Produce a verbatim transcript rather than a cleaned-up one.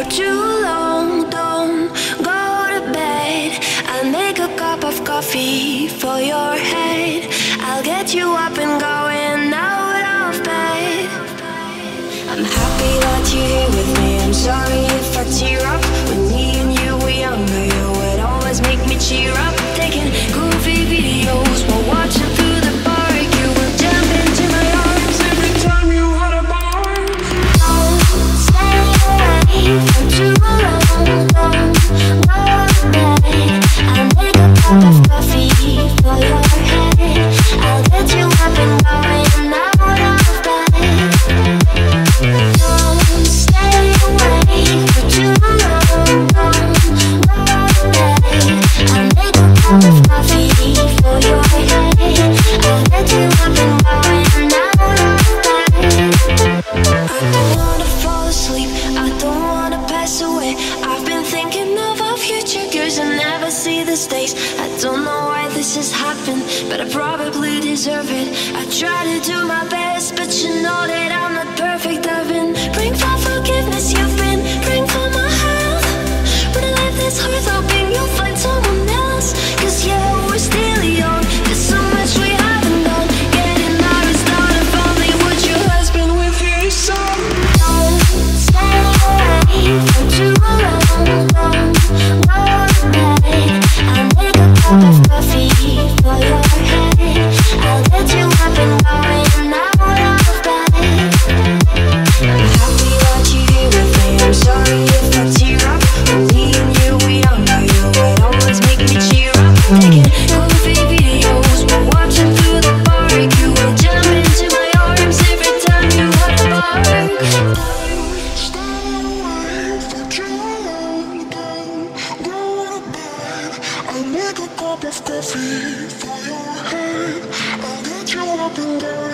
too long. Don't go to bed. I'll make a cup of coffee for your head. I'll get you up and going out of bed. I'm happy that you're here with me. I'm sorry if I tear up. When me and you were younger, you would always make me cheer up. Taking goofy videos while watching through the park. You would jump into my arms every time you had a bar. Don't stay away for too long. Don't go to bed. I'll make a cup of coffee for your head. I'll get you up and going out of bed. Don't stay away for too long. Don't go to bed. I'll make a cup of coffee for your head. I'll get you up and going out of bed. I don't wanna fall asleep, I don't wanna pass away. I've been thinking of our future girls and never see the stakes. I don't know why this has happened, but I probably deserve it. I try to do my best, but you know that I'm not perfect. I've been praying for forgiveness, you've been praying for my health. When I live this hard, hoping you'll find someone else. Cause yeah, we're still young, there's so much we haven't done. Getting married, start a family, would your husband with his son? Don't stay away for too long. Don't go to bed. I'll make a cup of coffee for your head. I'll get you up and going out of bed. I'm happy that you're here with me. I'm sorry if I tear up. When me and you were younger, you would always make me cheer up. Taking goofy videos while watching through the park. You will jump into my arms every time you had a bark. Stay away for too long. Don't go to bed. I'll make a cup of coffee for your head. I'll get you up and going.